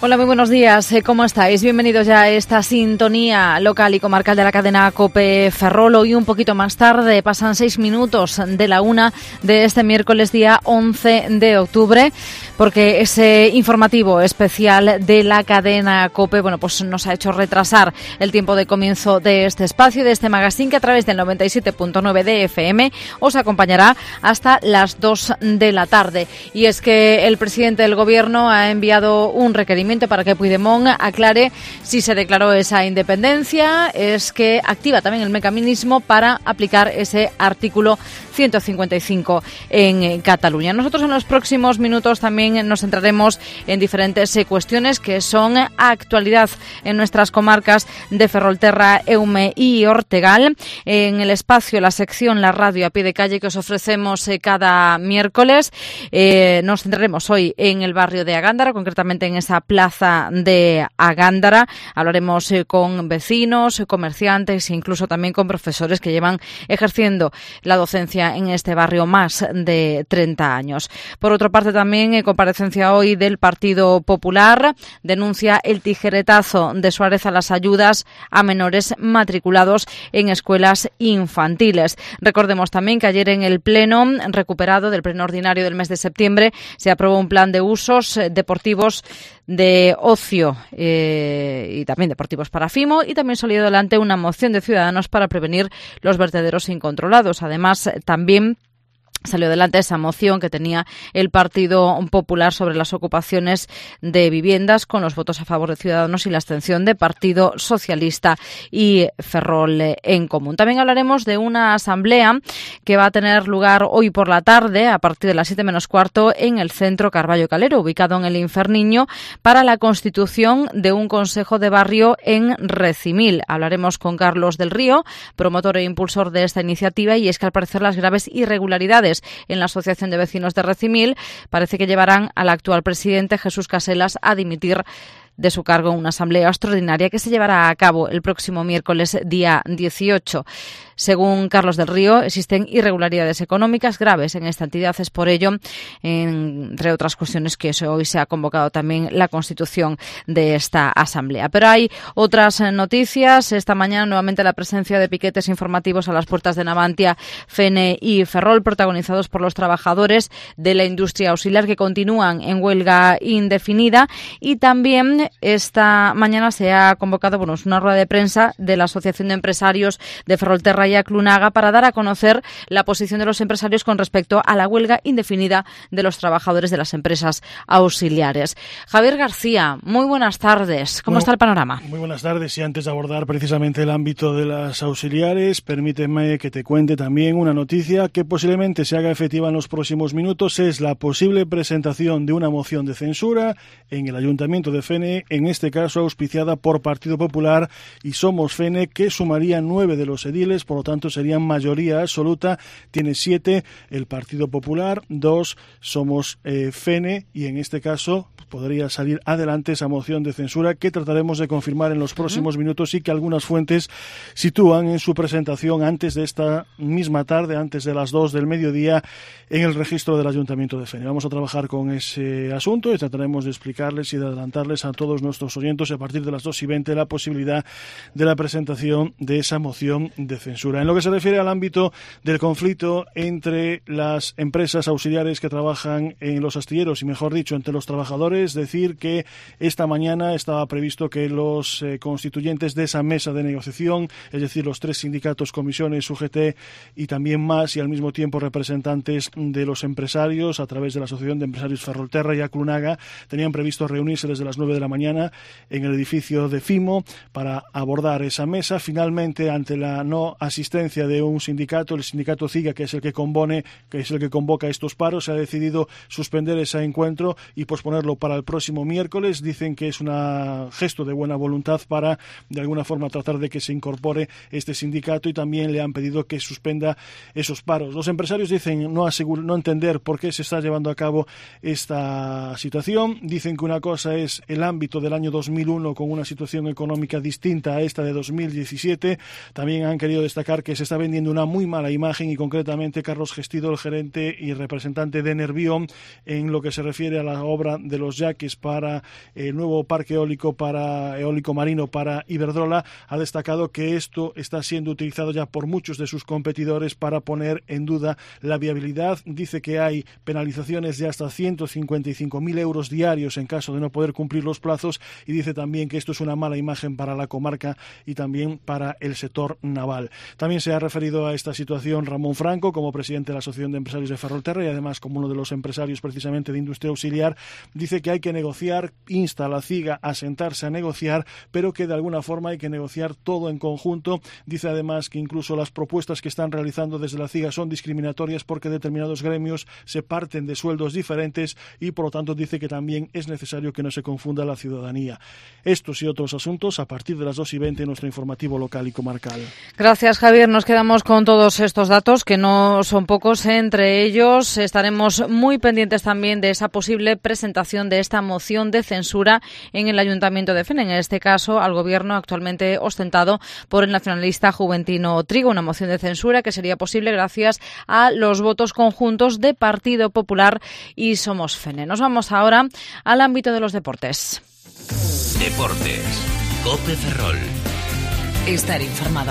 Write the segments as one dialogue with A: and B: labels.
A: Hola, muy buenos días. ¿Cómo estáis? Bienvenidos ya a esta sintonía local y comarcal de la cadena COPE Ferrol. Hoy un poquito más tarde, pasan 6 minutos de la 1 de este miércoles día 11 de octubre, porque ese informativo especial de la cadena COPE, pues nos ha hecho retrasar el tiempo de comienzo de este espacio, de este magazine, que a través del 97.9 de FM os acompañará hasta las 2 de la tarde. Y es que el presidente del Gobierno ha enviado un requerimiento para que Puigdemont aclare si se declaró esa independencia, es que activa también el mecanismo para aplicar ese artículo 155 en Cataluña. Nosotros en los próximos minutos también nos centraremos en diferentes cuestiones que son actualidad en nuestras comarcas de Ferrolterra, Eume y Ortegal. En el espacio, la sección, la radio a pie de calle que os ofrecemos cada miércoles, nos centraremos hoy en el barrio de Agándara, concretamente en esa plaza de Agándara. Hablaremos con vecinos, comerciantes e incluso también con profesores que llevan ejerciendo la docencia en este barrio más de 30 años. Por otra parte, también comparecencia hoy del Partido Popular. Denuncia el tijeretazo de Suárez a las ayudas a menores matriculados en escuelas infantiles. Recordemos también que ayer en el pleno recuperado del pleno ordinario del mes de septiembre se aprobó un plan de usos deportivos de ocio y también deportivos para FIMO, y también salió adelante una moción de Ciudadanos para prevenir los vertederos incontrolados. Además, también salió adelante esa moción que tenía el Partido Popular sobre las ocupaciones de viviendas, con los votos a favor de Ciudadanos y la abstención de Partido Socialista y Ferrol en Común. También hablaremos de una asamblea que va a tener lugar hoy por la tarde, a partir de las 7 menos cuarto, en el centro Carballo Calero, ubicado en el Inferniño, para la constitución de un consejo de barrio en Recimil. Hablaremos con Carlos del Río, promotor e impulsor de esta iniciativa, y es que al parecer las graves irregularidades en la Asociación de Vecinos de Recimil parece que llevarán al actual presidente Jesús Caselas a dimitir de su cargo en una asamblea extraordinaria que se llevará a cabo el próximo miércoles día 18. Según Carlos del Río, existen irregularidades económicas graves en esta entidad. Es por ello, entre otras cuestiones, que hoy se ha convocado también la constitución de esta asamblea. Pero hay otras noticias. Esta mañana nuevamente la presencia de piquetes informativos a las puertas de Navantia, Fene y Ferrol, protagonizados por los trabajadores de la industria auxiliar que continúan en huelga indefinida. Y también esta mañana se ha convocado una rueda de prensa de la Asociación de Empresarios de Ferrolterra y Clunaga para dar a conocer la posición de los empresarios con respecto a la huelga indefinida de los trabajadores de las empresas auxiliares. Javier García, muy buenas tardes. ¿Cómo está el panorama?
B: Muy buenas tardes, y antes de abordar precisamente el ámbito de las auxiliares, permíteme que te cuente también una noticia que posiblemente se haga efectiva en los próximos minutos. Es la posible presentación de una moción de censura en el Ayuntamiento de Fene, en este caso auspiciada por Partido Popular y Somos Fene, que sumaría 9 de los ediles. Por lo tanto serían mayoría absoluta. Tiene 7 el Partido Popular, 2 Somos Fene, y en este caso podría salir adelante esa moción de censura que trataremos de confirmar en los próximos minutos, y que algunas fuentes sitúan en su presentación antes de esta misma tarde, antes de las 2 del mediodía, en el registro del Ayuntamiento de Fene. Vamos a trabajar con ese asunto y trataremos de explicarles y de adelantarles a todos nuestros oyentes a partir de las 2:20 la posibilidad de la presentación de esa moción de censura. En lo que se refiere al ámbito del conflicto entre las empresas auxiliares que trabajan en los astilleros, y mejor dicho, entre los trabajadores, decir que esta mañana estaba previsto que los constituyentes de esa mesa de negociación, es decir, los 3 sindicatos, comisiones, UGT y también más, y al mismo tiempo representantes de los empresarios a través de la Asociación de Empresarios Ferrolterra y Clunaga, tenían previsto reunirse desde las 9 de la mañana en el edificio de FIMO para abordar esa mesa. Finalmente, ante la no asistencia de un sindicato, el sindicato CIGA, que es el que convoca estos paros, se ha decidido suspender ese encuentro y posponerlo para el próximo miércoles. Dicen que es un gesto de buena voluntad para, de alguna forma, tratar de que se incorpore este sindicato, y también le han pedido que suspenda esos paros. Los empresarios dicen no entender por qué se está llevando a cabo esta situación. Dicen que una cosa es el ámbito ámbito del año 2001 con una situación económica distinta a esta de 2017. También han querido destacar que se está vendiendo una muy mala imagen y concretamente Carlos Gestido, el gerente y representante de Nervión, en lo que se refiere a la obra de los yaques para el nuevo parque eólico marino para Iberdrola, ha destacado que esto está siendo utilizado ya por muchos de sus competidores para poner en duda la viabilidad. Dice que hay penalizaciones de hasta 155.000 euros diarios en caso de no poder cumplir los plazos, y dice también que esto es una mala imagen para la comarca y también para el sector naval. También se ha referido a esta situación Ramón Franco como presidente de la Asociación de Empresarios de Ferrolterra y además como uno de los empresarios precisamente de industria auxiliar. Dice que hay que negociar, insta a la CIGA a sentarse a negociar, pero que de alguna forma hay que negociar todo en conjunto. Dice además que incluso las propuestas que están realizando desde la CIGA son discriminatorias porque determinados gremios se parten de sueldos diferentes y por lo tanto dice que también es necesario que no se confunda la ciudadanía. Estos y otros asuntos a partir de las 2:20 en nuestro informativo local y comarcal.
A: Gracias, Javier. Nos quedamos con todos estos datos, que no son pocos. Entre ellos estaremos muy pendientes también de esa posible presentación de esta moción de censura en el Ayuntamiento de Fene, en este caso al Gobierno actualmente ostentado por el nacionalista Juventino Trigo, una moción de censura que sería posible gracias a los votos conjuntos de Partido Popular y Somos Fene. Nos vamos ahora al ámbito de los deportes.
C: Deportes. COPE Ferrol.
D: Estar informado.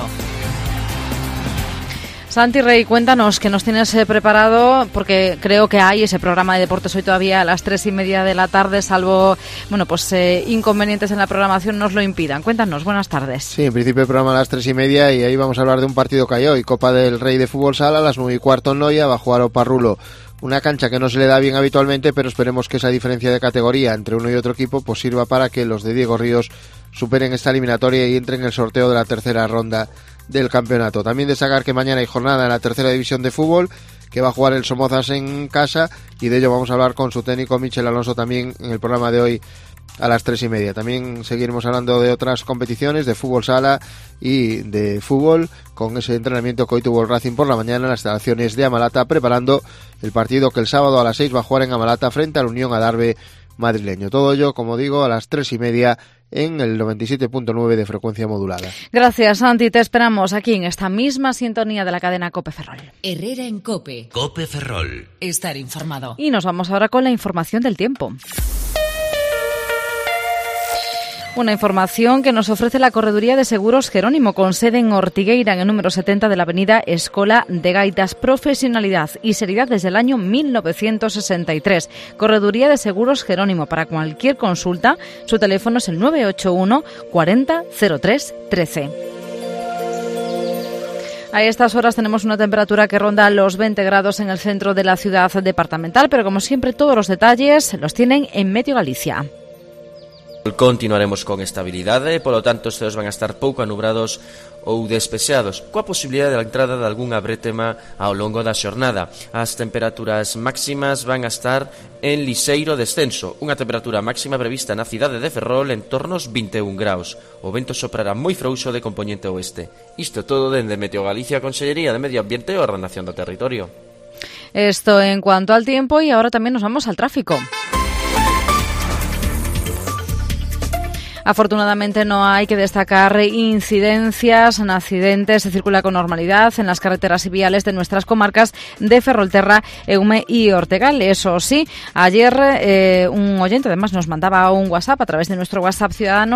A: Santi Rey, cuéntanos qué nos tienes preparado, porque creo que hay ese programa de deportes hoy todavía a las 3:30 de la tarde, salvo inconvenientes en la programación nos lo impidan. Cuéntanos, buenas tardes.
E: Sí, en principio el programa a las 3:30 y ahí vamos a hablar de un partido que hay hoy, Copa del Rey de Fútbol Sala, a las 9:15 en Noia, va a jugar Oparrulo. Una cancha que no se le da bien habitualmente, pero esperemos que esa diferencia de categoría entre uno y otro equipo pues sirva para que los de Diego Ríos superen esta eliminatoria y entren en el sorteo de la tercera ronda del campeonato. También destacar que mañana hay jornada en la tercera división de fútbol, que va a jugar el Somozas en casa, y de ello vamos a hablar con su técnico Michel Alonso también en el programa de hoy a las 3:30. También seguiremos hablando de otras competiciones de fútbol sala y de fútbol, con ese entrenamiento que hoy tuvo el Racing por la mañana en las instalaciones de Amalata, preparando el partido que el sábado a las 6 va a jugar en Amalata frente al Unión Adarve madrileño. Todo ello, como digo, a las 3:30 en el 97.9 de frecuencia modulada.
A: Gracias, Santi. Te esperamos aquí en esta misma sintonía de la cadena COPE Ferrol.
D: Herrera en COPE.
C: COPE Ferrol.
D: Estar informado.
A: Y nos vamos ahora con la información del tiempo. Una información que nos ofrece la Correduría de Seguros Jerónimo, con sede en Ortigueira, en el número 70 de la avenida Escola de Gaitas. Profesionalidad y seriedad desde el año 1963. Correduría de Seguros Jerónimo. Para cualquier consulta, su teléfono es el 981 40 03 13. A estas horas tenemos una temperatura que ronda los 20 grados en el centro de la ciudad departamental, pero como siempre todos los detalles los tienen en Meteo Galicia.
F: Continuaremos con estabilidade, polo tanto os ceos van a estar pouco anubrados ou despexados, coa posibilidade da entrada de algunha brétema ao longo da xornada. As temperaturas máximas van a estar en lixeiro descenso, unha temperatura máxima prevista na cidade de Ferrol en torno aos 21 graus. O vento soprará moi frouxo de compoñente oeste. Isto todo dende Meteo Galicia, Consellería de Medio Ambiente e Ordenación do Territorio.
A: Esto en cuanto al tiempo, y ahora también nos vamos al tráfico. Afortunadamente no hay que destacar incidencias en accidentes, se circula con normalidad en las carreteras y viales de nuestras comarcas de Ferrolterra, Eume y Ortegal. Eso sí, ayer un oyente además nos mandaba un WhatsApp a través de nuestro WhatsApp ciudadano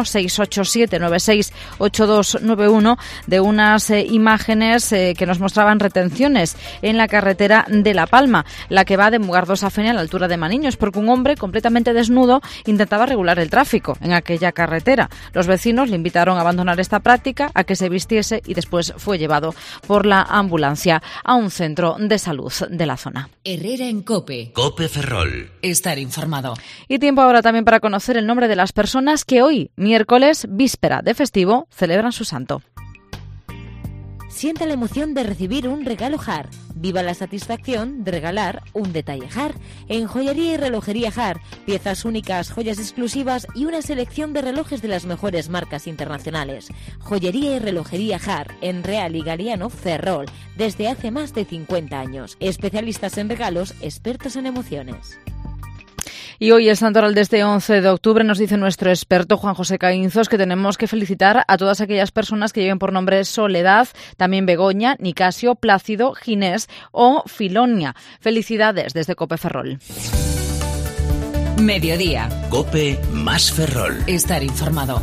A: 687968291 de unas imágenes que nos mostraban retenciones en la carretera de La Palma, la que va de Mugardos a Fene a la altura de Maniños, porque un hombre completamente desnudo intentaba regular el tráfico en aquella carretera. Los vecinos le invitaron a abandonar esta práctica, a que se vistiese, y después fue llevado por la ambulancia a un centro de salud de la zona.
D: Herrera en COPE.
C: COPE Ferrol.
D: Estar informado.
A: Y tiempo ahora también para conocer el nombre de las personas que hoy, miércoles, víspera de festivo, celebran su santo.
G: Sienta la emoción de recibir un regalo Har. Viva la satisfacción de regalar un detalle Har. En Joyería y Relojería Har, piezas únicas, joyas exclusivas y una selección de relojes de las mejores marcas internacionales. Joyería y Relojería Har, en Real y Galiano, Ferrol, desde hace más de 50 años. Especialistas en regalos, expertos en emociones.
A: Y hoy es santoral de este 11 de octubre, nos dice nuestro experto Juan José Caínzos que tenemos que felicitar a todas aquellas personas que lleven por nombre Soledad, también Begoña, Nicasio, Plácido, Ginés o Filonia. Felicidades desde COPE Ferrol.
D: Mediodía.
C: COPE más Ferrol.
D: Estar informado.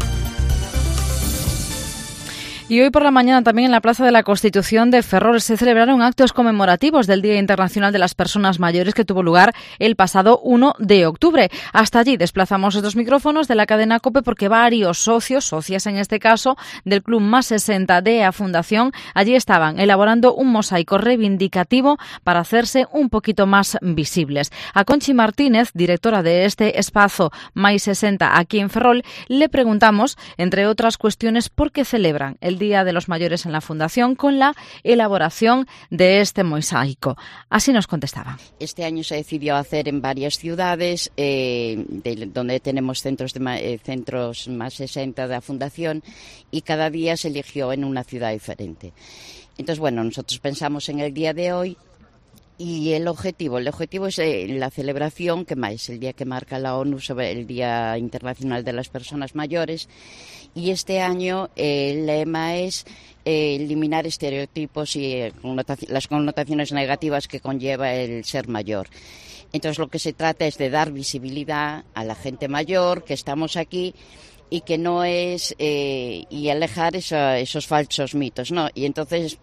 A: Y hoy por la mañana también en la Plaza de la Constitución de Ferrol se celebraron actos conmemorativos del Día Internacional de las Personas Mayores que tuvo lugar el pasado 1 de octubre. Hasta allí desplazamos estos micrófonos de la cadena COPE porque varios socias en este caso, del Club Más 60 de A Fundación, allí estaban elaborando un mosaico reivindicativo para hacerse un poquito más visibles. A Conchi Martínez, directora de este espacio Más 60 aquí en Ferrol, le preguntamos, entre otras cuestiones, por qué celebran el Día de los Mayores en la Fundación con la elaboración de este mosaico. Así nos contestaba.
H: Este año se decidió hacer en varias ciudades donde tenemos centros más 60 de la Fundación y cada día se eligió en una ciudad diferente. Entonces, bueno, nosotros pensamos en el día de hoy y el objetivo es la celebración, que es el día que marca la ONU sobre el Día Internacional de las Personas Mayores. Y este año el lema es eliminar estereotipos y las connotaciones negativas que conlleva el ser mayor. Entonces lo que se trata es de dar visibilidad a la gente mayor, que estamos aquí, y que no es y alejar esos falsos mitos, ¿no? Y entonces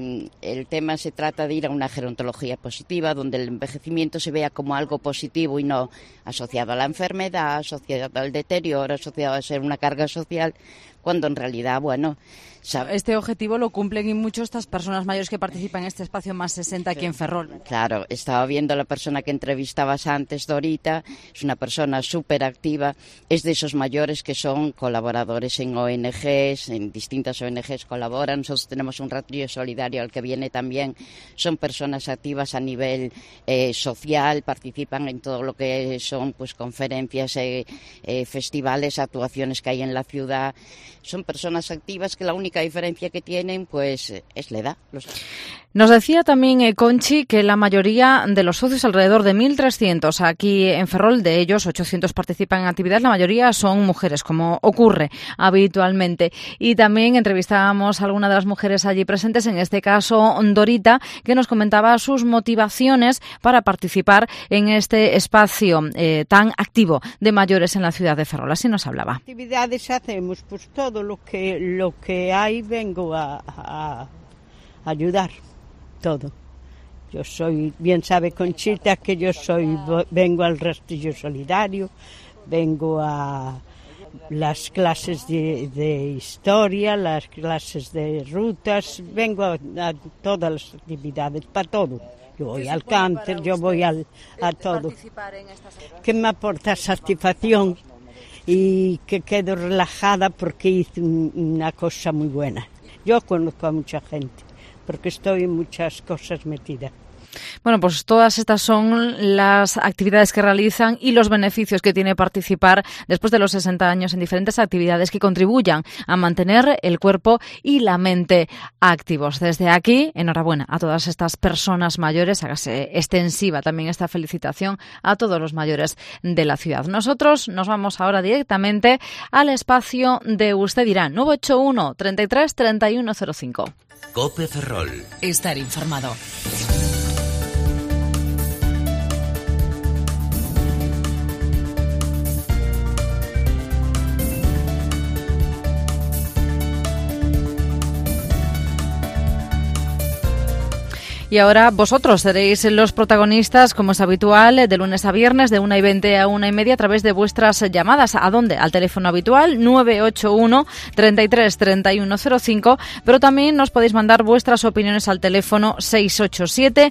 H: el tema se trata de ir a una gerontología positiva, donde el envejecimiento se vea como algo positivo y no asociado a la enfermedad, asociado al deterioro, asociado a ser una carga social, cuando en realidad, bueno...
A: Este objetivo lo cumplen y mucho estas personas mayores que participan en este espacio Más 60 aquí en Ferrol.
H: Claro, estaba viendo a la persona que entrevistabas antes, Dorita, es una persona súper activa, es de esos mayores que son colaboradores en ONGs, en distintas ONGs colaboran, nosotros tenemos un ratillo solidario al que viene también, son personas activas a nivel social, participan en todo lo que son pues conferencias, festivales, actuaciones que hay en la ciudad, son personas activas que la única diferencia que tienen pues es la edad.
A: Nos decía también Conchi que la mayoría de los socios, alrededor de 1.300 aquí en Ferrol, de ellos 800 participan en actividades, la mayoría son mujeres, como ocurre habitualmente. Y también entrevistábamos a alguna de las mujeres allí presentes, en este caso Dorita, que nos comentaba sus motivaciones para participar en este espacio tan activo de mayores en la ciudad de Ferrol. Así nos hablaba.
I: Actividades hacemos, pues todo lo que hay vengo a ayudar. Todo. Yo soy, bien sabe Conchita que vengo al Rastrillo Solidario, vengo a las clases de historia, las clases de rutas, vengo a todas las actividades, para todo. Yo voy al cáncer, yo voy a todo. Que me aporta satisfacción y que quedo relajada porque hice una cosa muy buena. Yo conozco a mucha gente, porque estoy en muchas cosas metida.
A: Bueno, pues todas estas son las actividades que realizan y los beneficios que tiene participar después de los 60 años en diferentes actividades que contribuyan a mantener el cuerpo y la mente activos. Desde aquí, enhorabuena a todas estas personas mayores, hágase extensiva también esta felicitación a todos los mayores de la ciudad. Nosotros nos vamos ahora directamente al espacio de Usted Dirá, 981 33 3105.
C: COPE Ferrol.
D: Estar informado.
A: Y ahora vosotros seréis los protagonistas, como es habitual, de lunes a viernes, de 1:20 a 1:30, a través de vuestras llamadas. ¿A dónde? Al teléfono habitual, 981 33 3105, pero también nos podéis mandar vuestras opiniones al teléfono 687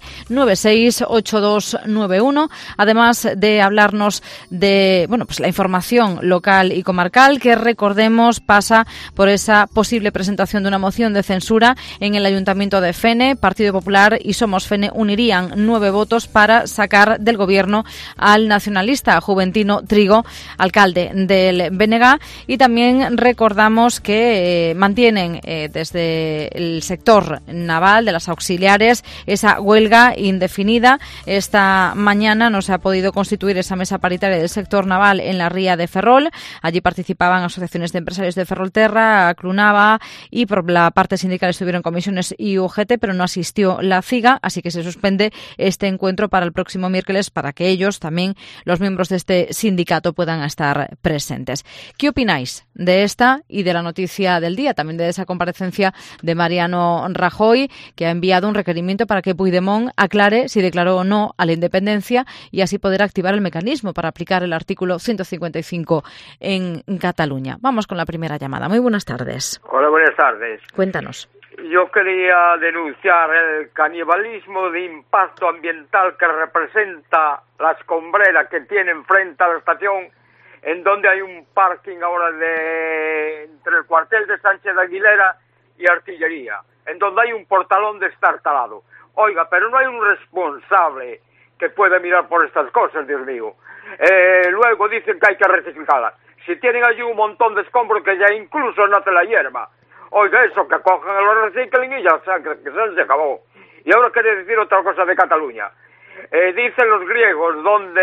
A: 968291, además de hablarnos de pues la información local y comarcal, que recordemos pasa por esa posible presentación de una moción de censura en el Ayuntamiento de Fene, Partido Popular y Somos Fene unirían 9 votos para sacar del gobierno al nacionalista Juventino Trigo, alcalde del BNG. Y también recordamos que mantienen desde el sector naval de las auxiliares esa huelga indefinida. Esta mañana no se ha podido constituir esa mesa paritaria del sector naval en la ría de Ferrol. Allí participaban asociaciones de empresarios de Ferrolterra, Clunava, y por la parte sindical estuvieron comisiones y UGT, pero no asistió la CIGA, así que se suspende este encuentro para el próximo miércoles para que ellos, también los miembros de este sindicato, puedan estar presentes. ¿Qué opináis de esta y de la noticia del día? También de esa comparecencia de Mariano Rajoy, que ha enviado un requerimiento para que Puigdemont aclare si declaró o no a la independencia y así poder activar el mecanismo para aplicar el artículo 155 en Cataluña. Vamos con la primera llamada. Muy buenas tardes.
J: Hola, buenas tardes.
A: Cuéntanos.
J: Yo quería denunciar el canibalismo de impacto ambiental que representa la escombrera que tiene enfrente a la estación, en donde hay un parking ahora entre el cuartel de Sánchez de Aguilera y Artillería, en donde hay un portalón destartalado. Oiga, pero no hay un responsable que pueda mirar por estas cosas, Dios mío. Luego dicen que hay que reciclarlas. Si tienen allí un montón de escombros que ya incluso nace la hierba. Oiga, eso, que cojan los reciclen y ya que se acabó. Y ahora quería decir otra cosa de Cataluña. Dicen los griegos,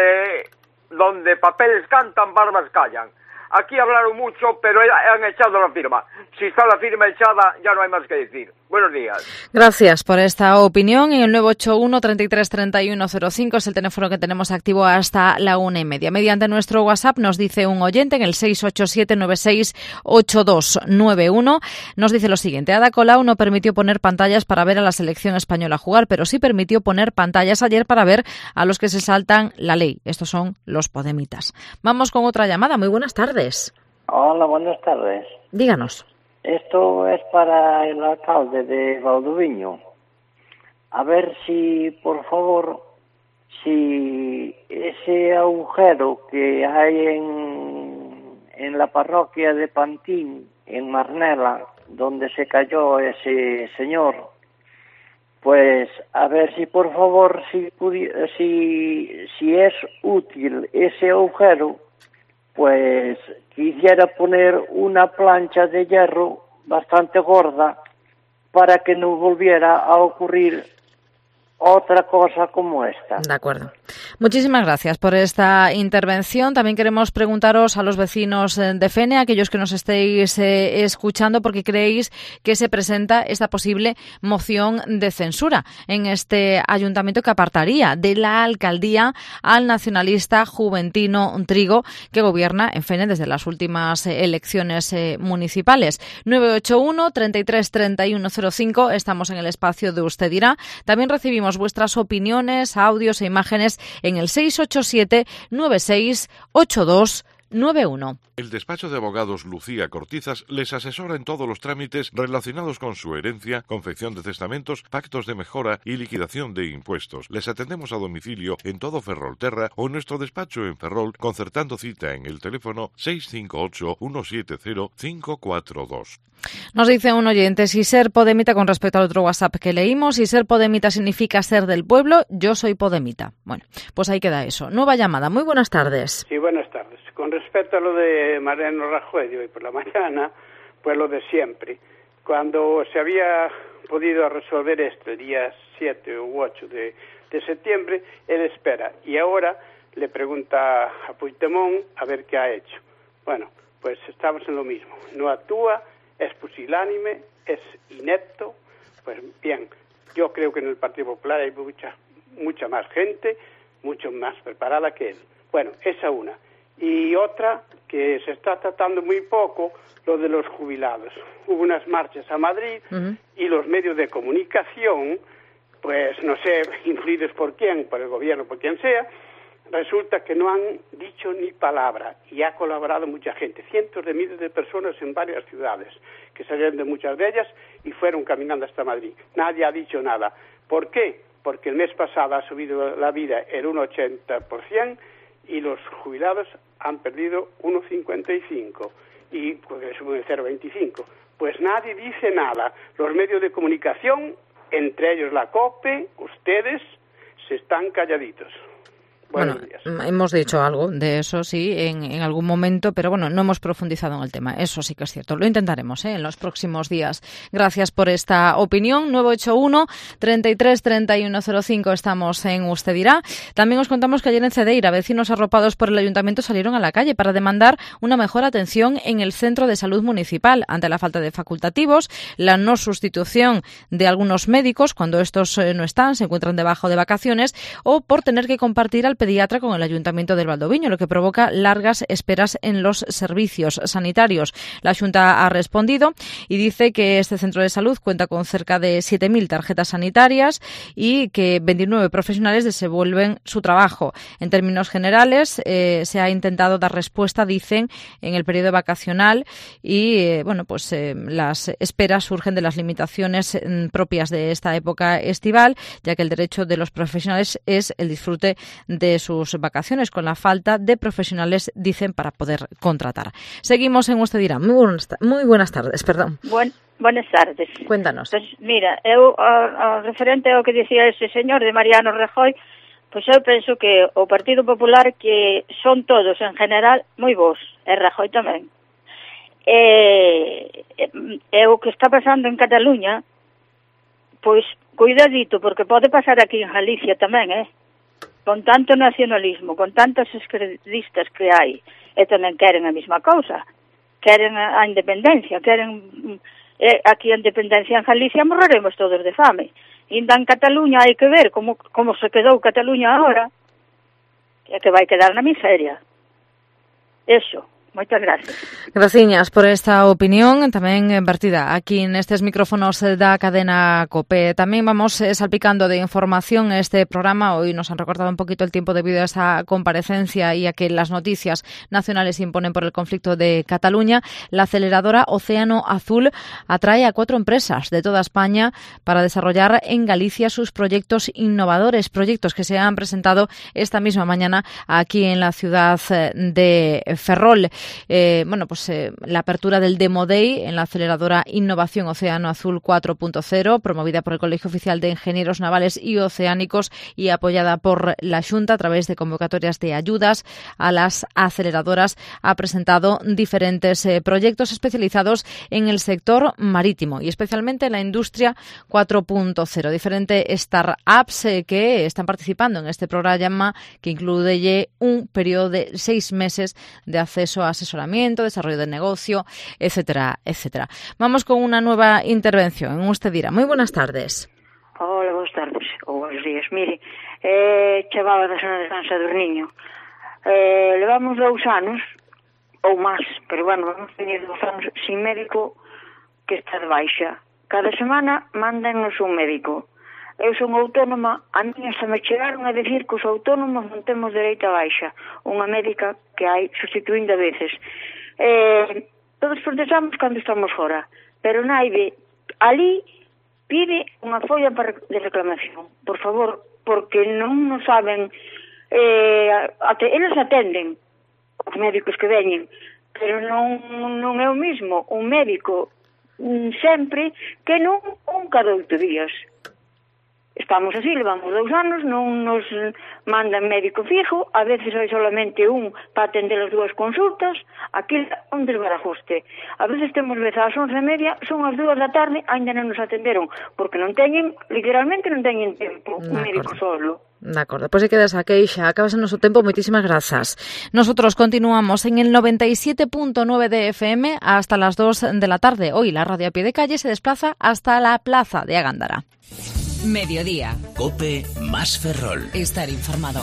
J: donde papeles cantan, barbas callan. Aquí hablaron mucho, pero han echado la firma. Si está la firma echada, ya no hay más que decir. Buenos días.
A: Gracias por esta opinión. En el 981 33 31 05 es el teléfono que tenemos activo hasta la 1:30. Mediante nuestro WhatsApp nos dice un oyente en el 687 96 8291. Nos dice lo siguiente: Ada Colau no permitió poner pantallas para ver a la selección española jugar, pero sí permitió poner pantallas ayer para ver a los que se saltan la ley. Estos son los podemitas. Vamos con otra llamada. Muy buenas tardes.
K: Hola, buenas tardes.
A: Díganos.
K: Esto es para el alcalde de Valdoviño. A ver si, por favor, si ese agujero que hay en la parroquia de Pantín, en Marnela, donde se cayó ese señor, pues a ver si, por favor, si es útil ese agujero, pues quisiera poner una plancha de hierro bastante gorda para que no volviera a ocurrir otra cosa como esta.
A: De acuerdo. Muchísimas gracias por esta intervención. También queremos preguntaros a los vecinos de Fene, aquellos que nos estéis escuchando, porque creéis que se presenta esta posible moción de censura en este ayuntamiento que apartaría de la alcaldía al nacionalista Juventino Trigo, que gobierna en Fene desde las últimas elecciones municipales. 981 33 31 05. Estamos en el espacio de Usted Dirá. También recibimos vuestras opiniones, audios e imágenes en el 687 96 8291.
L: El despacho de abogados Lucía Cortizas les asesora en todos los trámites relacionados con su herencia, confección de testamentos, pactos de mejora y liquidación de impuestos. Les atendemos a domicilio en todo Ferrolterra o en nuestro despacho en Ferrol, concertando cita en el teléfono 658 170 542.
A: Nos dice un oyente: si ser podemita, con respecto al otro WhatsApp que leímos, si ser podemita significa ser del pueblo, yo soy podemita. Bueno, pues ahí queda eso. Nueva llamada. Muy buenas tardes.
M: Sí, buenas tardes. Con respecto a lo de Mariano Rajoy de hoy por la mañana, pues lo de siempre. Cuando se había podido resolver esto el día 7 u 8 de septiembre, él espera. Y ahora le pregunta a Puigdemont a ver qué ha hecho. Bueno, pues estamos en lo mismo. No actúa, es pusilánime, es inepto. Pues bien, yo creo que en el Partido Popular hay mucha más gente, mucho más preparada que él. Bueno, esa una. Y otra, que se está tratando muy poco, lo de los jubilados. Hubo unas marchas a Madrid y los medios de comunicación, pues no sé, influidos por quién, por el gobierno, por quien sea, resulta que no han dicho ni palabra y ha colaborado mucha gente. Cientos de miles de personas en varias ciudades que salieron de muchas de ellas y fueron caminando hasta Madrid. Nadie ha dicho nada. ¿Por qué? Porque el mes pasado ha subido la vida en un 80%, y los jubilados han perdido 1,55 y pues, suben el 0,25. Pues nadie dice nada. Los medios de comunicación entre ellos la COPE, ustedes se están calladitos.
A: Bueno, hemos dicho algo de eso, sí, en algún momento, pero bueno, no hemos profundizado en el tema. Eso sí que es cierto. Lo intentaremos en los próximos días. Gracias por esta opinión. 981 33 3105 estamos en Usted Dirá. También os contamos que ayer en Cedeira, vecinos arropados por el ayuntamiento salieron a la calle para demandar una mejor atención en el centro de salud municipal ante la falta de facultativos, la no sustitución de algunos médicos cuando estos no están, se encuentran debajo de vacaciones, o por tener que compartir al pediatra con el Ayuntamiento del Valdoviño, lo que provoca largas esperas en los servicios sanitarios. La Xunta ha respondido y dice que este centro de salud cuenta con cerca de 7.000 tarjetas sanitarias y que 29 profesionales desenvuelven su trabajo. En términos generales, se ha intentado dar respuesta, dicen, en el periodo vacacional y, las esperas surgen de las limitaciones propias de esta época estival, ya que el derecho de los profesionales es el disfrute de sus vacaciones, con la falta de profesionales, dicen, para poder contratar. Seguimos en Usted Dirá. Muy buenas tardes, perdón.
N: Buenas tardes.
A: Cuéntanos.
N: Pues mira, eu referente ao que dicía ese señor de Mariano Rajoy, pois eu penso que o Partido Popular, que son todos en general moi bons, e Rajoy tamén. E o que está pasando en Cataluña, pois cuidadito, porque pode pasar aquí en Galicia tamén, con tanto nacionalismo, con tantas esquerdistas que hai, e tamén queren a mesma cousa, queren a independencia, queren aquí a independencia en Galicia, morreremos todos de fame. Inda en Cataluña hai que ver como se quedou Cataluña agora, que vai quedar na miseria. Eso. Moitas gracias.
A: Graciñas por esta opinión tamén vertida aquí nestes micrófonos da cadena COPE. Tamén vamos salpicando de información este programa. Hoy nos han recortado un poquito el tiempo debido a esa comparecencia y a que las noticias nacionales se imponen por el conflicto de Cataluña. La aceleradora Océano Azul atrae a 4 empresas de toda España para desarrollar en Galicia sus proyectos innovadores, proyectos que se han presentado esta misma mañana aquí en la ciudad de Ferrol. La apertura del Demo Day en la aceleradora Innovación Océano Azul 4.0, promovida por el Colegio Oficial de Ingenieros Navales y Oceánicos y apoyada por la Xunta a través de convocatorias de ayudas a las aceleradoras, ha presentado diferentes proyectos especializados en el sector marítimo y especialmente en la industria 4.0. Diferentes startups que están participando en este programa, que incluye un periodo de 6 meses de acceso a asesoramiento, desarrollo de negocio, etcétera, etcétera. Vamos con una nueva intervención en Usted Dirá. Muy buenas tardes.
N: Hola, buenas tardes, ou buenos días. Mire, chamaba da zona de San Sadurniño. Levamos 2 anos, ou máis, pero bueno, vamos tener 2 anos sin médico que está de baixa. Cada semana mándanos un médico. Eu son autónoma, a mí hasta me chegaron a decir que os autónomos non temos dereito a baixa, unha médica que hai sustituindo a veces. Todos protestamos cando estamos fora, pero naide ali pide unha folla de reclamación, por favor, porque non nos saben, eles atenden os médicos que veñen, pero non é o mismo un médico sempre que non cada 8 días. Estamos así, levamos 2 anos, non nos mandan médico fijo, a veces hai solamente un para atender as 2 consultas, aquí un desbarajuste. A veces temos ás 11:30, son as 2 da tarde, ainda non nos atenderon, porque non teñen, literalmente non teñen tempo, un médico solo.
A: De acordo, pois se quedas a queixa, acabas o noso tempo, moitísimas grazas. Nosotros continuamos en el 97.9 de FM hasta las 2 de la tarde. Hoy la radio a pie de calle se desplaza hasta la plaza de Agándara.
D: Mediodía.
C: COPE más Ferrol.
D: Estar informado.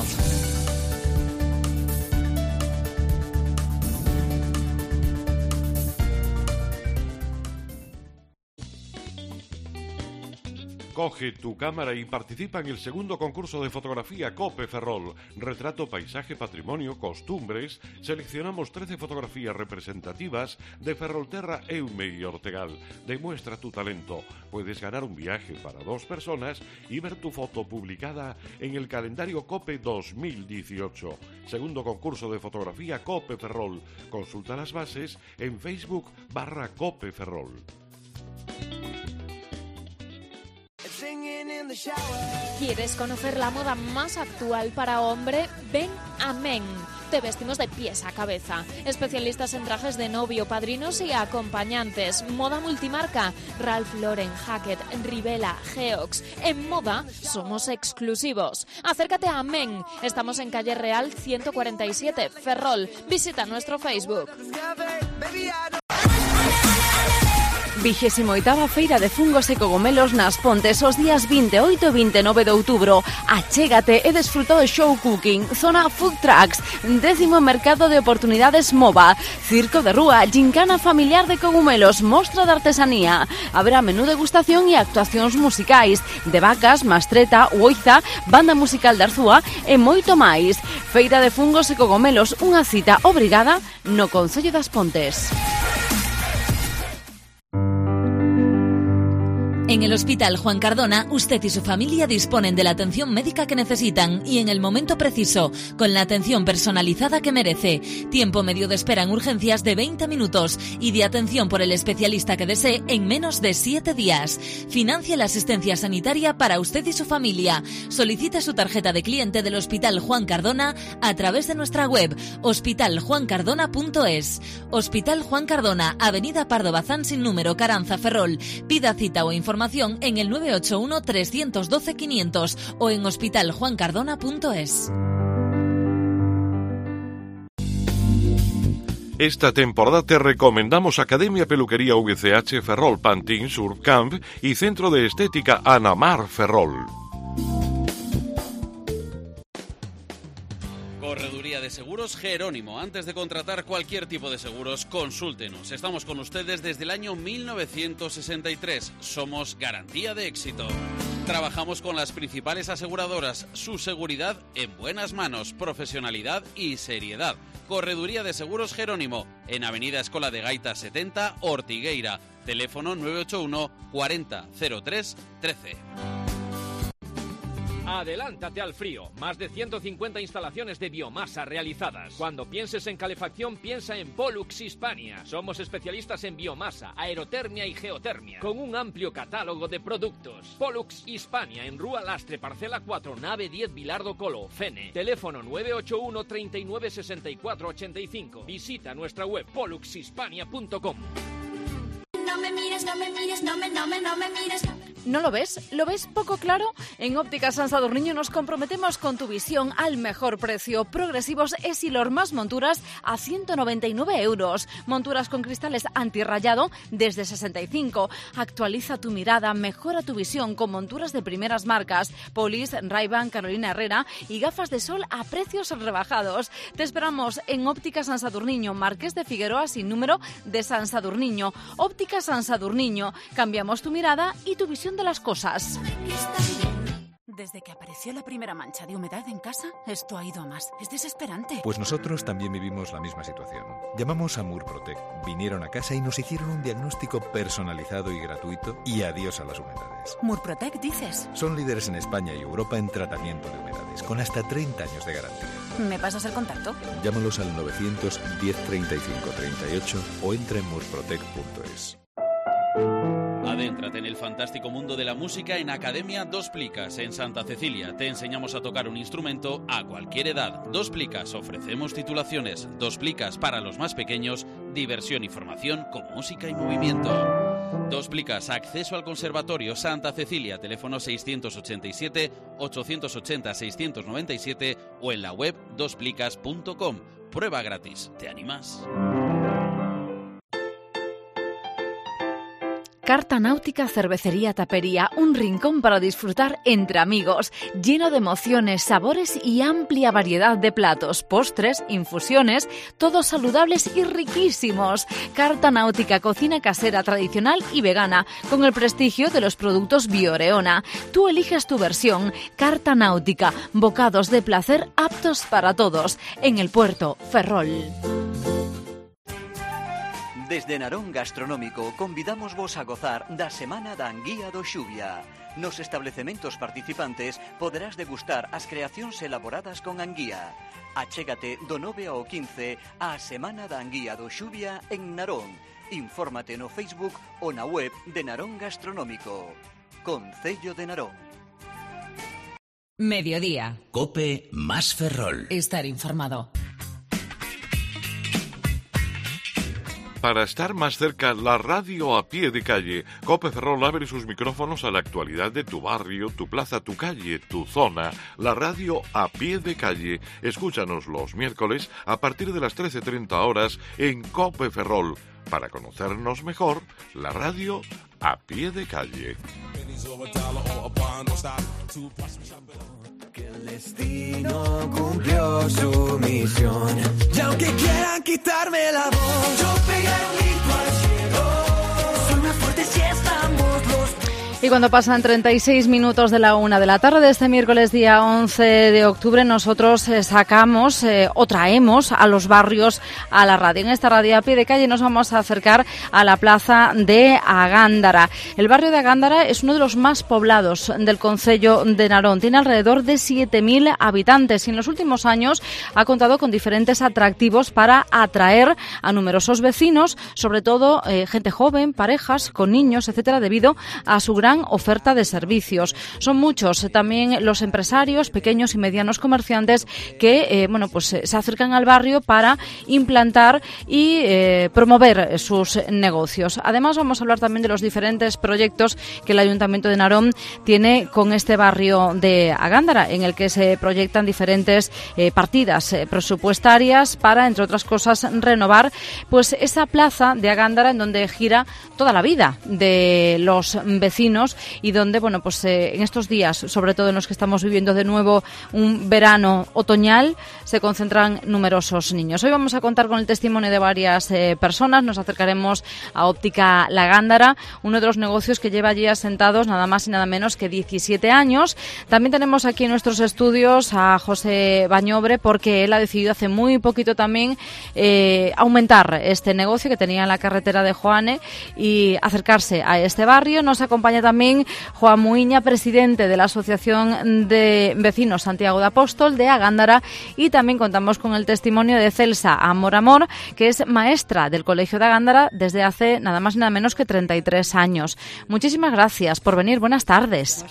L: Coge tu cámara y participa en el segundo concurso de fotografía COPE Ferrol. Retrato, paisaje, patrimonio, costumbres. Seleccionamos 13 fotografías representativas de Ferrolterra, Eume y Ortegal. Demuestra tu talento. Puedes ganar un viaje para 2 personas y ver tu foto publicada en el calendario COPE 2018. Segundo concurso de fotografía COPE Ferrol. Consulta las bases en Facebook /COPE Ferrol.
O: ¿Quieres conocer la moda más actual para hombre? Ven a Men. Te vestimos de pies a cabeza. Especialistas en trajes de novio, padrinos y acompañantes. Moda multimarca. Ralph Lauren, Hackett, Rivella, Geox. En moda somos exclusivos. Acércate a Men. Estamos en Calle Real 147, Ferrol. Visita nuestro Facebook.
A: 28ª Feira de Fungos e Cogomelos nas Pontes os días 28 e 29 de outubro. Achégate e desfruta do show cooking, zona food trucks, 10º Mercado de Oportunidades MOVA, circo de rúa, gincana familiar de cogumelos, mostra de artesanía. Haberá menú degustación e actuacións musicais de Vacas, Mastreta, Oiza, banda musical de Arzúa e moito máis. Feira de Fungos e Cogomelos, unha cita obrigada no Concello das Pontes.
P: En el Hospital Juan Cardona, usted y su familia disponen de la atención médica que necesitan y en el momento preciso, con la atención personalizada que merece. Tiempo medio de espera en urgencias de 20 minutos y de atención por el especialista que desee en menos de 7 días. Financia la asistencia sanitaria para usted y su familia. Solicite su tarjeta de cliente del Hospital Juan Cardona a través de nuestra web hospitaljuancardona.es. Hospital Juan Cardona, Avenida Pardo Bazán sin número, Caranza, Ferrol. Pida cita o información en el 981 312 500 o en hospitaljuancardona.es.
L: Esta temporada te recomendamos Academia Peluquería VCH Ferrol, Pantin Surf Camp y Centro de Estética Anamar Ferrol.
Q: Correduría de Seguros Jerónimo. Antes de contratar cualquier tipo de seguros, consúltenos. Estamos con ustedes desde el año 1963. Somos garantía de éxito. Trabajamos con las principales aseguradoras. Su seguridad en buenas manos, profesionalidad y seriedad. Correduría de Seguros Jerónimo, en Avenida Escola de Gaita 70, Ortigueira. Teléfono 981 40 03 13.
R: Adelántate al frío. Más de 150 instalaciones de biomasa realizadas. Cuando pienses en calefacción, piensa en Pollux Hispania. Somos especialistas en biomasa, aerotermia y geotermia, con un amplio catálogo de productos. Pollux Hispania, en Rúa Lastre, parcela 4, nave 10, Bilardo Colo, Fene. Teléfono 981 39 64 85. Visita nuestra web polluxhispania.com.
O: No me mires, no me mires, no me mires.
A: ¿No lo ves? ¿Lo ves poco claro? En Óptica San Sadurniño nos comprometemos con tu visión al mejor precio. Progresivos es y más monturas a 199 euros. Monturas con cristales antirrayado desde 65. Actualiza tu mirada, mejora tu visión con monturas de primeras marcas. Polis, Ray-Ban, Carolina Herrera y gafas de sol a precios rebajados. Te esperamos en Óptica San Sadurniño, Marqués de Figueroa sin número de San Sadurniño. Óptica San Sadurniño. Cambiamos tu mirada y tu visión de las cosas.
S: Desde que apareció la primera mancha de humedad en casa, esto ha ido a más. Es desesperante.
T: Pues nosotros también vivimos la misma situación. Llamamos a Murprotec, vinieron a casa y nos hicieron un diagnóstico personalizado y gratuito y adiós a las humedades.
S: ¿Murprotec dices?
T: Son líderes en España y Europa en tratamiento de humedades, con hasta 30 años de garantía.
S: ¿Me pasas el contacto?
T: Llámalos al 910 35 38 o entra en murprotec.es.
Q: Adéntrate en el fantástico mundo de la música en Academia Dos Plicas, en Santa Cecilia. Te enseñamos a tocar un instrumento a cualquier edad. Dos Plicas, ofrecemos titulaciones. Dos Plicas para los más pequeños, diversión y formación con música y movimiento. Dos Plicas, acceso al Conservatorio Santa Cecilia, teléfono 687 880 697 o en la web dosplicas.com. Prueba gratis. ¿Te animas?
A: Carta Náutica Cervecería Tapería, un rincón para disfrutar entre amigos, lleno de emociones, sabores y amplia variedad de platos, postres, infusiones, todos saludables y riquísimos. Carta Náutica, cocina casera, tradicional y vegana, con el prestigio de los productos Bioreona. Tú eliges tu versión. Carta Náutica, bocados de placer aptos para todos, en el puerto, Ferrol.
U: Desde Narón Gastronómico convidamos vos a gozar da Semana da Anguía do Xuvia. Nos establecementos participantes poderás degustar as creacións elaboradas con anguía. Achégate do 9 ao 15 á Semana da Anguía do Xuvia en Narón. Infórmate no Facebook ou na web de Narón Gastronómico. Concello de Narón.
D: Mediodía.
C: Cope más Ferrol.
D: Estar informado.
L: Para estar más cerca, la radio a pie de calle. Cope Ferrol abre sus micrófonos a la actualidad de tu barrio, tu plaza, tu calle, tu zona. La radio a pie de calle. Escúchanos los miércoles a partir de las 13:30 horas en Cope Ferrol. Para conocernos mejor, la radio a pie de calle.
B: Que el destino cumplió su misión. Y aunque quieran quitarme la voz, yo pegaré un grito al cielo. Soy más fuerte si estamos los.
A: Y cuando pasan 36 minutos de la 1 de la tarde de este miércoles día 11 de octubre, nosotros sacamos o traemos a los barrios a la radio. En esta radio a pie de calle nos vamos a acercar a la plaza de Agándara. El barrio de Agándara es uno de los más poblados del concello de Narón. Tiene alrededor de 7.000 habitantes y en los últimos años ha contado con diferentes atractivos para atraer a numerosos vecinos, sobre todo gente joven, parejas con niños, etcétera, debido a su gran oferta de servicios. Son muchos también los empresarios, pequeños y medianos comerciantes que se acercan al barrio para implantar y promover sus negocios. Además, vamos a hablar también de los diferentes proyectos que el Ayuntamiento de Narón tiene con este barrio de Agándara, en el que se proyectan diferentes partidas presupuestarias para, entre otras cosas, renovar pues esa plaza de Agándara en donde gira toda la vida de los vecinos y donde, en estos días, sobre todo en los que estamos viviendo de nuevo un verano otoñal, se concentran numerosos niños. Hoy vamos a contar con el testimonio de varias personas. Nos acercaremos a Óptica La Gándara, uno de los negocios que lleva allí asentados nada más y nada menos que 17 años. También tenemos aquí en nuestros estudios a José Bañobre, porque él ha decidido hace muy poquito también aumentar este negocio que tenía en la carretera de Joane y acercarse a este barrio. Nos acompaña también Juan Muiña, presidente de la Asociación de Vecinos Santiago de Apóstol de Agándara, y también contamos con el testimonio de Celsa Amor Amor, que es maestra del Colegio de Agándara desde hace nada más y nada menos que 33 años. Muchísimas gracias por venir. Buenas tardes.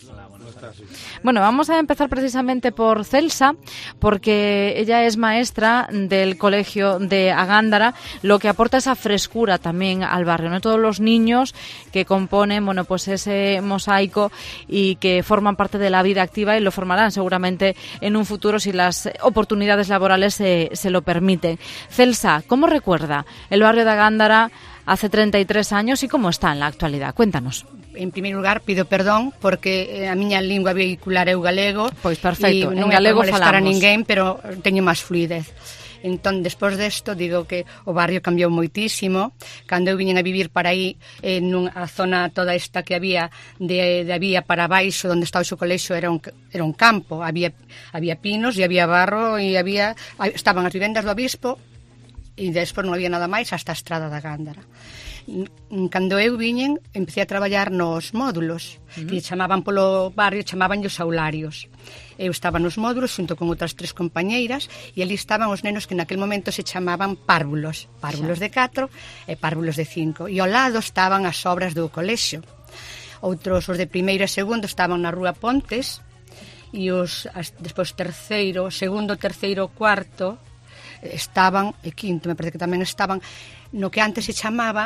A: Bueno, vamos a empezar precisamente por Celsa, porque ella es maestra del Colegio de Agándara, lo que aporta esa frescura también al barrio, ¿no? Todos los niños que componen, ese mosaico y que forman parte de la vida activa y lo formarán seguramente en un futuro si las oportunidades laborales se lo permiten. Celsa, ¿cómo recuerda el barrio de Agándara hace 33 años y cómo está en la actualidad? Cuéntanos.
V: En primeiro lugar, pido perdón porque a miña lingua vehicular é o galego.
A: Pois perfecto,
V: e non
A: en galego
V: é por molestar
A: falamos.
V: a ninguén, pero teño máis fluidez. Entón, despois desto, digo que o barrio cambiou moitísimo. Cando eu viñen a vivir para aí, nunha zona toda esta que había de vía para baixo, onde estaba o seu colexio, era un campo. Había pinos e había barro e estaban as vivendas do obispo e despois non había nada máis hasta a estrada da Gándara. Cando eu viñen, empecé a traballar nos módulos, que chamaban polo barrio, chamaban os aularios. Eu estaba nos módulos xunto con outras 3 compañeiras e ali estaban os nenos que naquel momento se chamaban párvulos de 4 e párvulos de 5, e ao lado estaban as obras do colexio. Outros, os de primeiro e segundo, estaban na Rúa Pontes, e despois segundo, terceiro, cuarto estaban, e quinto me parece que tamén estaban no que antes se chamaba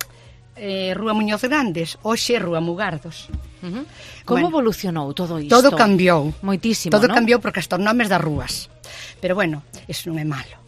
V: Rúa Muñoz Grandes, hoxe Rúa Mugardos.
A: Como evolucionou todo isto?
V: Todo cambiou.
A: Moitísimo,
V: todo
A: ¿no?
V: cambiou porque hasta os nomes das rúas. Pero bueno, eso non é malo.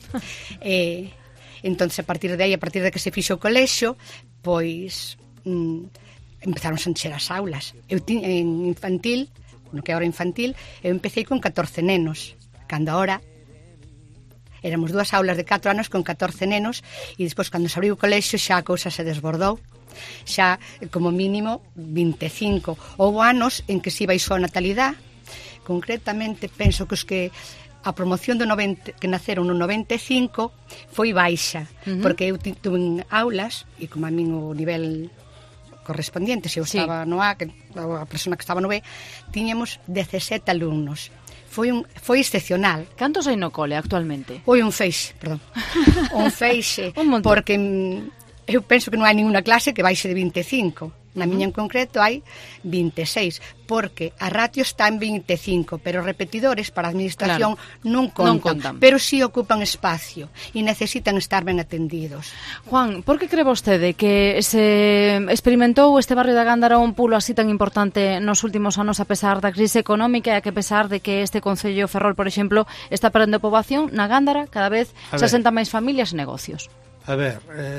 V: Entón, a partir de que se fixo o colexio, pois empezaron a encher as aulas. Eu en infantil, no que agora infantil, eu empecé con 14 nenos, cando agora éramos 2 aulas de 4 anos con 14 nenos, e despois, cando se abriu o colexio, xa a cousa se desbordou. Xa, como mínimo, 25. Houve anos en que se baixou a natalidade. Concretamente, penso que os que a promoción que naceron no 95 foi baixa, porque eu tuve aulas, e como a min o nivel correspondiente, se eu estaba no A, a persona que estaba no B, tiñamos 17 alumnos. Foi excepcional.
A: Cantos hai no cole actualmente?
V: Un feixe, un feixe, porque eu penso que non hai ninguna clase que baixe de 25. Na miña en concreto hai 26, porque a ratio está en 25, pero repetidores para a administración non contan, pero sí ocupan espacio e necesitan estar ben atendidos.
A: Juan, por que cree vostede que se experimentou este barrio da Gándara un pulo así tan importante nos últimos anos a pesar da crise económica e a que pesar de que este concello Ferrol, por exemplo, está perdendo poboación, na Gándara cada vez se asentan máis familias e negocios?
E: A ver,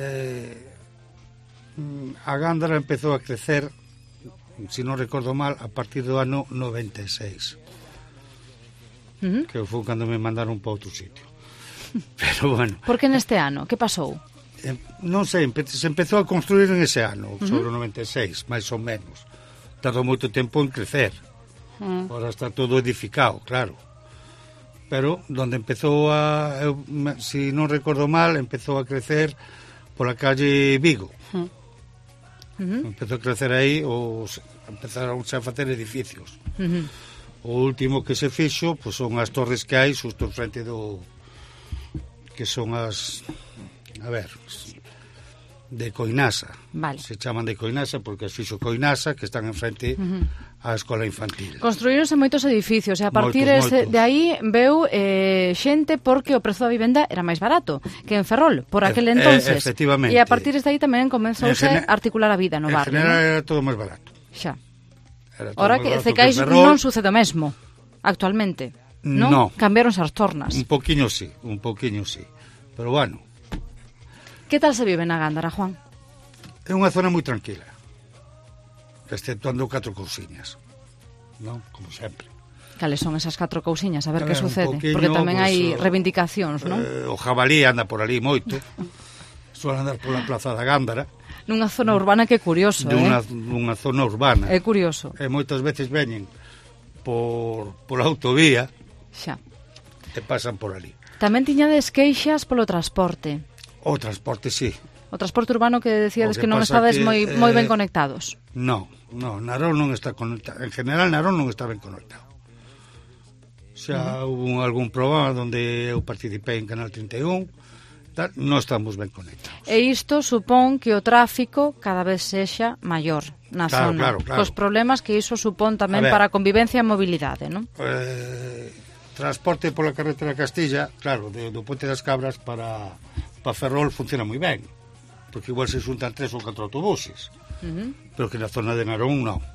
E: a Gándara empezou a crecer, se non recordo mal, a partir do ano 96, que foi cando me mandaron para outro sitio. Pero bueno.
A: Por que neste ano? Que pasou?
E: Non sei, se empezou a construir en ese ano, sobre o 96, máis ou menos. Tardou moito tempo en crecer. Ahora está todo edificado, claro. Pero donde empezou se non recordo mal, empezou a crecer pola calle Vigo. Empezou a crecer aí, empezaron a facer edificios. O último que se fixo pois son as torres que hai xusto en frente do que son as de Coinasa. Se chaman de Coinasa porque as fixo Coinasa, que están en frente á escola infantil.
A: Construíronse moitos edificios e a partir de aí veu xente porque o prezo da vivenda era máis barato que en Ferrol por aquel entonces.
E: Efectivamente.
A: E a partir de aí tamén comenzouse a articular a vida no barrio.
E: En general era todo máis barato.
A: Xa. Ora que Cecais non sucede o mesmo actualmente, non?
E: No.
A: Cambiaronse as tornas.
E: Un poquinho sí. Pero bueno.
A: Que tal se vive na Gándara, Juan?
E: É unha zona moi tranquila, exceptuando 4 cousiñas, non? Como sempre.
A: Cales son esas 4 cousiñas? A ver que sucede, porque tamén hai reivindicacións, non?
E: O jabalí anda por ali moito, suele andar pola plaza da Gándara.
A: Nunha zona urbana que é curioso,
E: nunha zona urbana.
A: É curioso.
E: E moitas veces veñen por autovía
A: xa
E: e pasan por ali.
A: Tamén tiñades queixas polo transporte.
E: O transporte, sí.
A: O transporte urbano que decíades que non estades moi ben conectados.
E: No, Narón non está conectado. En general, Narón non está ben conectado. Xa hubo algún programa onde eu participei en Canal 31, non estamos ben conectados.
A: E isto supón que o tráfico cada vez sexa maior na zona.
E: Claro.
A: Cos problemas que iso supón tamén para a convivencia e a mobilidade, non?
E: Transporte pola carretera Castilla, claro, do Puente das Cabras para Ferrol funciona moi ben, porque igual se xuntan 3 ou 4 autobuses, pero que na zona de Narón non.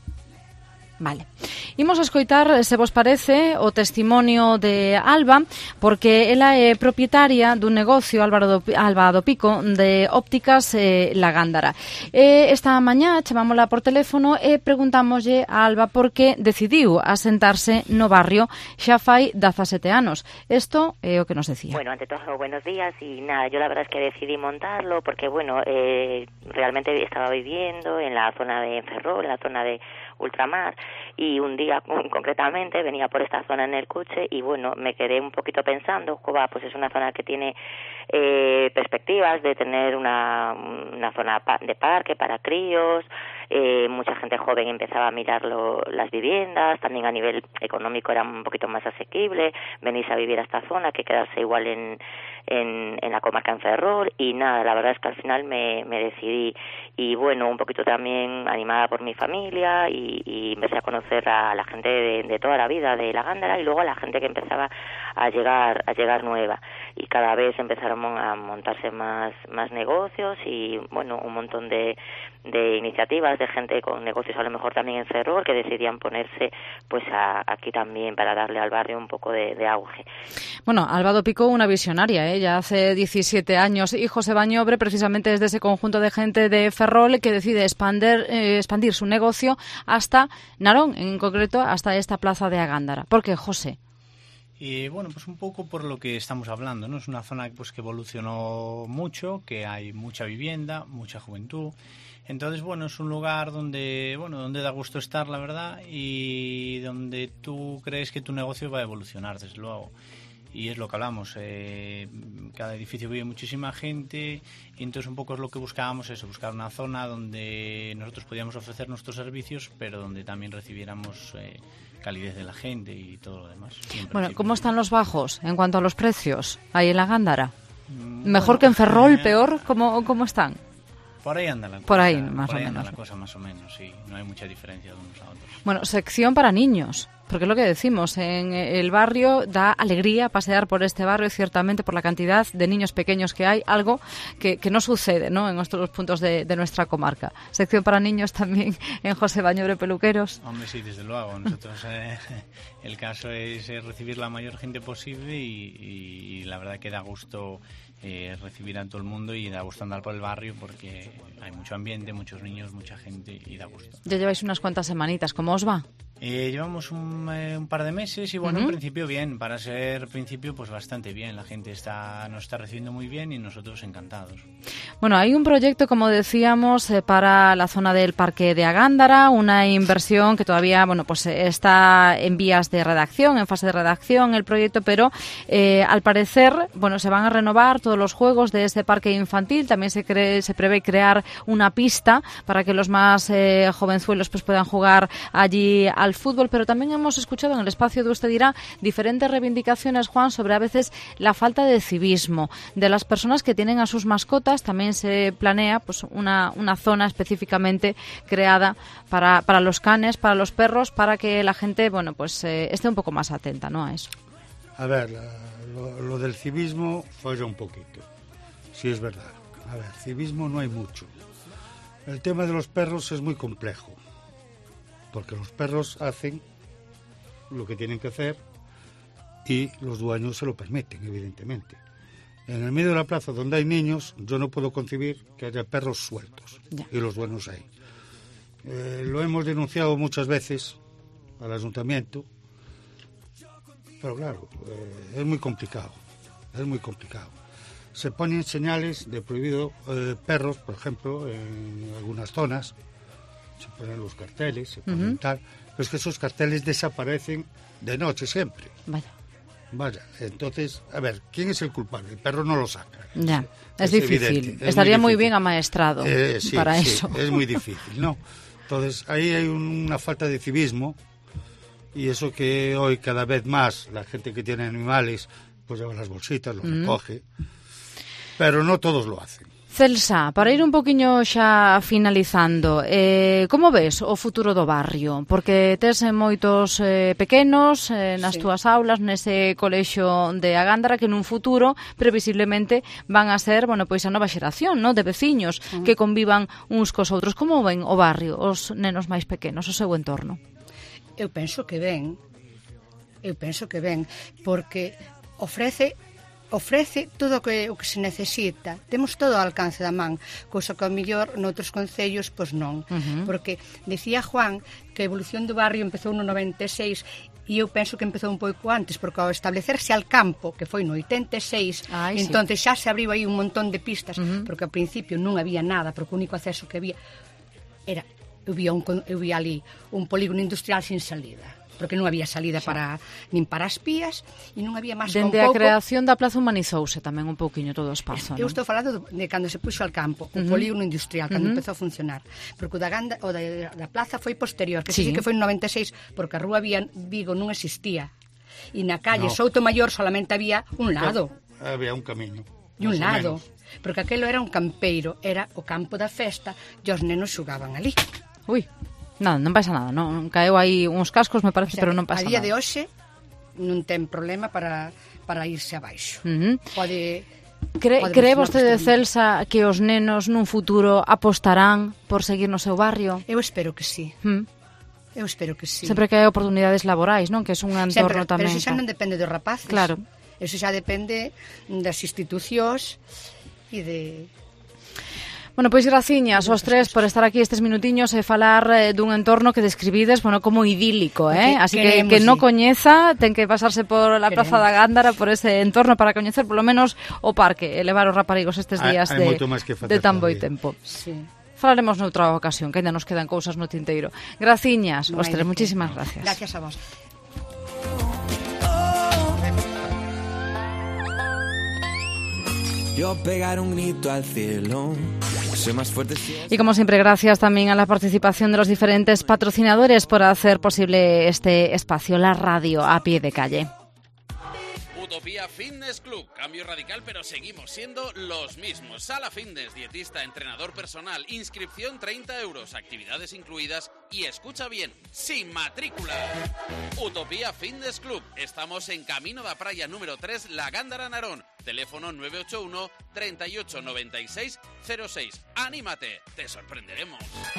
A: Vale. Imos a escoitar, se vos parece, o testimonio de Alba, porque ela é propietaria dun negocio, Alba do Pico, de ópticas La Gándara. Esta mañá chamámola por teléfono e preguntámoslle a Alba por que decidiu asentarse no barrio xa fai 17 anos. Isto é o que nos decía.
F: Bueno, ante todo, buenos días, y nada, yo la verdad es que decidí montarlo porque, bueno, realmente estaba viviendo en la zona de Ferrol, en la zona de ultramar, y un día concretamente venía por esta zona en el coche y bueno, me quedé un poquito pensando, pues es una zona que tiene perspectivas de tener una zona de parque para críos, mucha gente joven empezaba a mirar las viviendas, también a nivel económico era un poquito más asequible venirse a vivir a esta zona que quedarse igual en la comarca en Ferrol, y nada, la verdad es que al final me decidí, y bueno, un poquito también animada por mi familia, y empecé a conocer a la gente de toda la vida de La Gándara, y luego a la gente que empezaba a llegar nueva, y cada vez empezaron a montarse más negocios, y bueno, un montón de iniciativas de gente con negocios a lo mejor también en Ferrol que decidían ponerse pues aquí también para darle al barrio un poco de auge.
A: Bueno, Alba do Pico, una visionaria, ya hace 17 años, y José Bañobre precisamente es de ese conjunto de gente de Ferrol que decide expandir su negocio hasta Narón, en concreto hasta esta plaza de Gándara. ¿Por qué, José?
W: Y bueno, pues un poco por lo que estamos hablando, ¿no? Es una zona pues que evolucionó mucho, que hay mucha vivienda, mucha juventud. Entonces, bueno, es un lugar donde da gusto estar, la verdad, y donde tú crees que tu negocio va a evolucionar, desde luego. Y es lo que hablamos, cada edificio vive muchísima gente, y entonces un poco es lo que buscábamos, eso, buscar una zona donde nosotros podíamos ofrecer nuestros servicios, pero donde también recibiéramos calidez de la gente y todo lo demás.
A: Bueno, ¿cómo están los bajos en cuanto a los precios ahí en La Gándara? ¿Mejor que en Ferrol, peor? ¿Cómo están?
W: Por ahí anda la cosa.
A: Por ahí, más
W: por
A: o
W: ahí anda
A: menos.
W: la cosa, más o menos, sí. No hay mucha diferencia de unos a otros.
A: Bueno, sección para niños, porque es lo que decimos, en el barrio da alegría pasear por este barrio, ciertamente por la cantidad de niños pequeños que hay, algo que no sucede, ¿no?, en otros puntos de nuestra comarca. Sección para niños también en José Bañobre Peluqueros.
W: Hombre, sí, desde luego. Nosotros el caso es recibir la mayor gente posible y la verdad que da gusto recibir a todo el mundo y da gusto andar por el barrio porque hay mucho ambiente, muchos niños, mucha gente y da gusto.
A: Ya lleváis unas cuantas semanitas, ¿cómo os va?
W: Llevamos un par de meses y bueno, en principio bien, para ser principio pues bastante bien, la gente nos está recibiendo muy bien y nosotros encantados.
A: Bueno, hay un proyecto, como decíamos, para la zona del Parque de Agándara, una inversión que todavía, bueno, pues está en vías de redacción, en fase de redacción el proyecto, pero al parecer, bueno, se van a renovar todos los juegos de ese parque infantil, también se prevé crear una pista para que los más jovenzuelos pues puedan jugar allí al fútbol, pero también hemos escuchado en el espacio de Usted Dirá diferentes reivindicaciones, Juan, sobre a veces la falta de civismo de las personas que tienen a sus mascotas. También se planea pues una zona específicamente creada para los canes, para los perros, para que la gente, bueno, pues esté un poco más atenta, ¿no?, a eso.
E: A ver, lo del civismo falla un poquito, sí es verdad. A ver, civismo no hay mucho. El tema de los perros es muy complejo, porque los perros hacen lo que tienen que hacer y los dueños se lo permiten, evidentemente. En el medio de la plaza donde hay niños, yo no puedo concebir que haya perros sueltos y los dueños ahí. Lo hemos denunciado muchas veces al ayuntamiento, pero claro, es muy complicado, Se ponen señales de prohibido perros, por ejemplo, en algunas zonas. Se ponen los carteles, se ponen tal, pero es que esos carteles desaparecen de noche siempre. Vaya, entonces, a ver, ¿quién es el culpable? El perro no lo saca.
A: Ya, es difícil.
E: Evidente,
A: estaría muy bien amaestrado para eso.
E: Es muy difícil, ¿no? Entonces, ahí hay una falta de civismo y eso que hoy cada vez más la gente que tiene animales pues lleva las bolsitas, los recoge, pero no todos lo hacen.
A: Celsa, para ir un poquinho xa finalizando, como ves o futuro do barrio? Porque tes moitos pequenos nas túas aulas, nese colexio de Agándara, que nun futuro, previsiblemente, van a ser, bueno, pois a nova xeración, no?, de veciños que convivan uns cos outros. Como ven o barrio, os nenos máis pequenos, o seu entorno?
V: Eu penso que ben, porque ofrece todo o que se necesita. Temos todo ao alcance da man, cousa que ao mellor noutros concellos pois non. Porque dicía Juan que a evolución do barrio empezou no 96 e eu penso que empezou un pouco antes, porque ao establecerse al campo, que foi no 86, entonces xa se abriu aí un montón de pistas, porque ao principio non había nada, porque o único acceso que había era eu vía ali un polígono industrial sin salida, porque non había salida nin para as pías e non había máis con pouco.
A: Dende a creación da plaza humanizouse tamén un pouquiño todo o espazo,
V: Eu estou falando de cando se puxo al campo, o polígono industrial, cando empezou a funcionar, porque o da plaza foi posterior, que sí que foi en 96, porque a rúa Vigo non existía, e na calle Soutomaior solamente había un lado.
E: Había un camiño.
V: E un lado, porque aquelo era un campeiro, era o campo da festa, e os nenos xugaban ali.
A: Ui, nada, non pasa nada, non caeu aí uns cascos, me parece, pero non pasa nada.
V: A día de hoxe non ten problema para irse abaixo. Pode
A: Cree vostede, Celsa, que os nenos nun futuro apostarán por seguir no seu barrio?
V: Eu espero que sí. Eu espero que sí.
A: Sempre que hai oportunidades laborais, non? Que é un entorno tamén.
V: Pero iso xa non depende dos rapaces.
A: Claro.
V: Eso xa depende das institucións e de...
A: Bueno, pois graciñas aos tres por estar aquí estes minutiños e falar dun entorno que describides, bueno, como idílico, Así que non coñeza, ten que pasarse por la Plaza da Gándara, por ese entorno para coñecer polo menos o parque e levar os raparigos estes días de tan boi tempo.
V: Sí.
A: Falaremos noutra ocasión, que ainda nos quedan cousas no tinteiro. Graciñas, aos tres, muchísimas gracias.
V: Gracias a vos.
B: Yo pegar un grito al cielo. Más fuerte.
A: Y como siempre, gracias también a la participación de los diferentes patrocinadores por hacer posible este espacio, la radio a pie de calle.
Q: Utopía Fitness Club. Cambio radical, pero seguimos siendo los mismos. Sala fitness, dietista, entrenador personal, inscripción 30 euros, actividades incluidas y escucha bien, sin matrícula. Utopía Fitness Club. Estamos en Camino da Praia número 3, La Gándara, Narón. Teléfono 981 38 96 06. ¡Anímate! ¡Te sorprenderemos!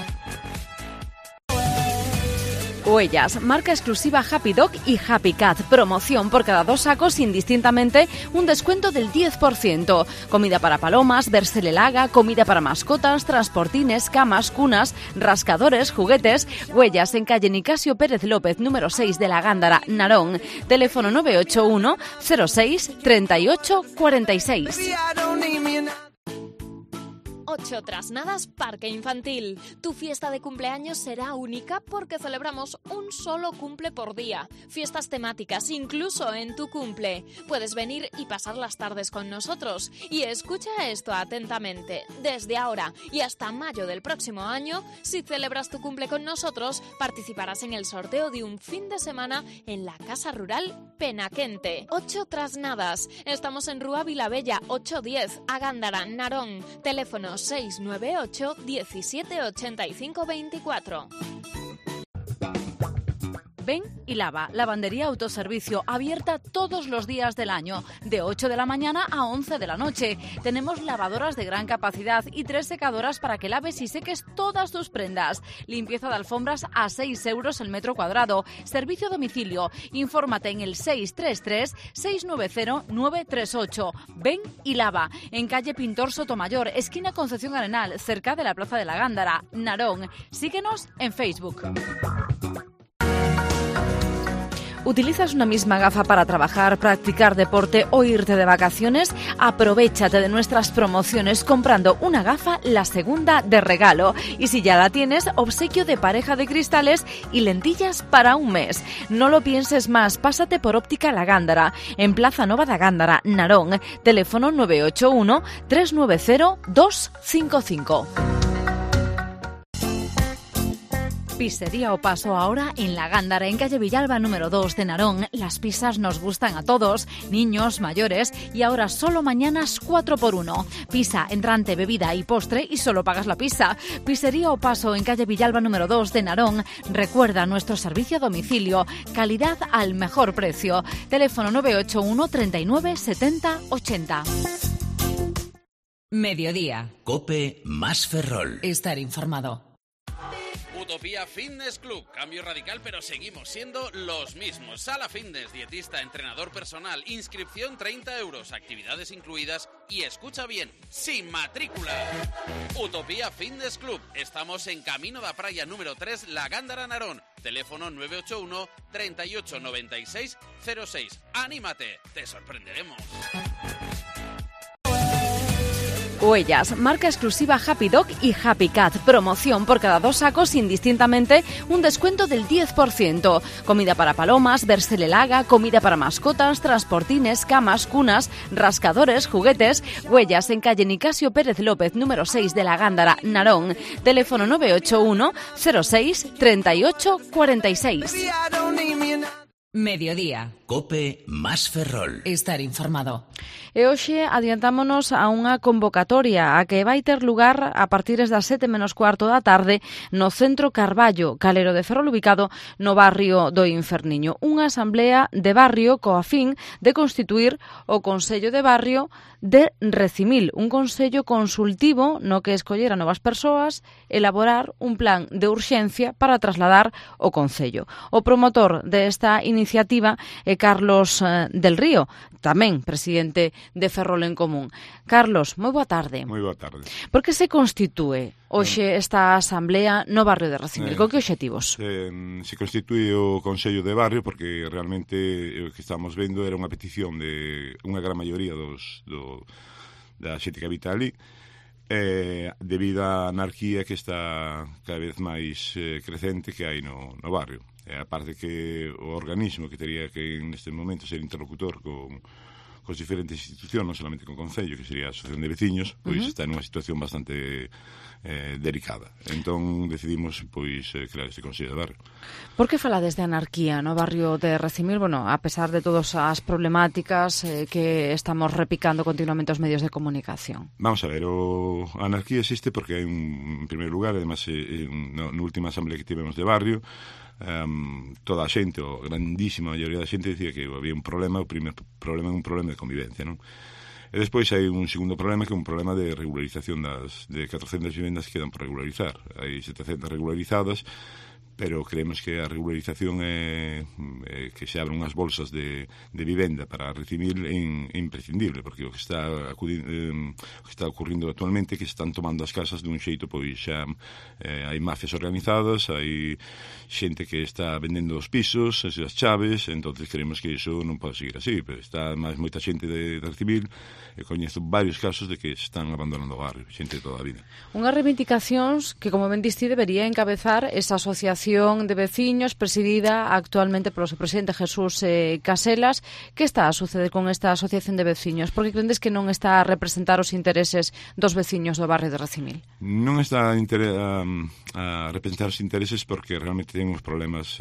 A: Huellas, marca exclusiva Happy Dog y Happy Cat. Promoción por cada 2 sacos, indistintamente, un descuento del 10%. Comida para palomas, verselelaga, comida para mascotas, transportines, camas, cunas, rascadores, juguetes. Huellas en calle Nicasio Pérez López, número 6 de La Gándara, Narón. Teléfono 981 06 38 46.
O: 8 Trasnadas Parque Infantil. Tu fiesta de cumpleaños será única porque celebramos un solo cumple por día. Fiestas temáticas, incluso en tu cumple. Puedes venir y pasar las tardes con nosotros. Y escucha esto atentamente. Desde ahora y hasta mayo del próximo año, si celebras tu cumple con nosotros, participarás en el sorteo de un fin de semana en la Casa Rural Penaquente. 8 Trasnadas. Estamos en Rúa Vilabella 810, a Gándara, Narón. Teléfono 698 17 85 24.
A: Ven y lava. Lavandería Autoservicio, abierta todos los días del año, de 8 de la mañana a 11 de la noche. Tenemos lavadoras de gran capacidad y 3 secadoras para que laves y seques todas tus prendas. Limpieza de alfombras a 6 euros el metro cuadrado. Servicio a domicilio. Infórmate en el 633 690 938. Ven y lava. En calle Pintor Sotomayor, esquina Concepción Arenal, cerca de la Plaza de la Gándara, Narón. Síguenos en Facebook. ¿Utilizas una misma gafa para trabajar, practicar deporte o irte de vacaciones? Aprovéchate de nuestras promociones comprando una gafa, la segunda de regalo. Y si ya la tienes, obsequio de pareja de cristales y lentillas para un mes. No lo pienses más, pásate por Óptica La Gándara, en Plaza Nova da Gándara, Narón. Teléfono 981 390 255. Pizzería O Paso ahora en La Gándara, en calle Villalba número 2 de Narón. Las pizzas nos gustan a todos, niños, mayores, y ahora solo mañanas 4x1. Pizza, entrante, bebida y postre y solo pagas la pizza. Pizzería O Paso en calle Villalba número 2 de Narón. Recuerda nuestro servicio a domicilio, calidad al mejor precio. Teléfono 981 39 70 80.
D: Mediodía.
C: COPE más Ferrol.
D: Estar informado.
Q: Utopía Fitness Club. Cambio radical, pero seguimos siendo los mismos. Sala fitness, dietista, entrenador personal, inscripción 30 euros, actividades incluidas y escucha bien, sin matrícula. Utopía Fitness Club. Estamos en Camino da Praia número 3, La Gándara, Narón. Teléfono 981 38 96 06. ¡Anímate! ¡Te sorprenderemos!
A: Huellas, marca exclusiva Happy Dog y Happy Cat. Promoción por cada 2 sacos, indistintamente, un descuento del 10%. Comida para palomas, verselelaga, comida para mascotas, transportines, camas, cunas, rascadores, juguetes. Huellas en calle Nicasio Pérez López, número 6 de La Gándara, Narón. Teléfono 981 06 38 46.
D: Mediodía.
C: COPE más Ferrol.
D: Estar informado.
A: E hoxe adiantámonos a unha convocatoria a que vai ter lugar a partir das 7 menos cuarto da tarde no Centro Carballo, Calero de Ferrol, ubicado no barrio do Inferniño. Unha asamblea de barrio coa fin de constituir o Consello de Barrio de Recimil, un consello consultivo no que escoller a novas persoas, elaborar un plan de urxencia para trasladar o concello. O promotor desta iniciativa é Carlos del Río, tamén presidente de Ferrol en Común. Carlos, moi boa tarde.
G: Moi boa tarde.
A: Por que se constitúe hoxe esta asamblea no barrio de Recimil? Con que obxectivos?
G: Se constitúe o Consello de Barrio porque realmente o que estamos vendo era unha petición de unha gran maioría da xente que habita ali, debido á anarquía que está cada vez máis crecente que hai no barrio. Aparte que o organismo que teria que neste momento ser interlocutor con cos diferentes institucións, non solamente con o Concello, que sería a Asociación de Veciños, pois está nunha situación bastante delicada. Entón decidimos pois crear este Consello de Barrio.
A: Por que falades de anarquía no barrio de Recimil? Bueno, a pesar de todas as problemáticas que estamos repicando continuamente os medios de comunicación.
G: Vamos a ver, a anarquía existe porque hai en primeiro lugar, además, na última asamblea que tivemos de barrio, toda a xente, a grandísima maioría da xente dicía que había un problema, o primer problema é un problema de convivencia, non? E despois hai un segundo problema que é un problema de regularización de 400 vivendas que quedan por regularizar. Hai 700 regularizadas, pero creemos que a regularización que se abran unhas bolsas de vivenda para recibir é imprescindible, porque o que está ocurrindo actualmente é que se están tomando as casas dun xeito, pois xa hai mafias organizadas, hai xente que está vendendo os pisos, as chaves, entonces creemos que iso non pode seguir así, pero está máis moita xente de recibir, e coñezo varios casos de que se están abandonando o barrio, xente de toda a vida.
A: Unhas reivindicacións que, como ben diste, debería encabezar esa asociación de veciños presidida actualmente polo seu presidente Jesús Caselas. Que está a suceder con esta asociación de veciños? Por que crendes que non está a representar os intereses dos veciños do barrio de Recimil?
G: Non está a representar os intereses porque realmente ten uns problemas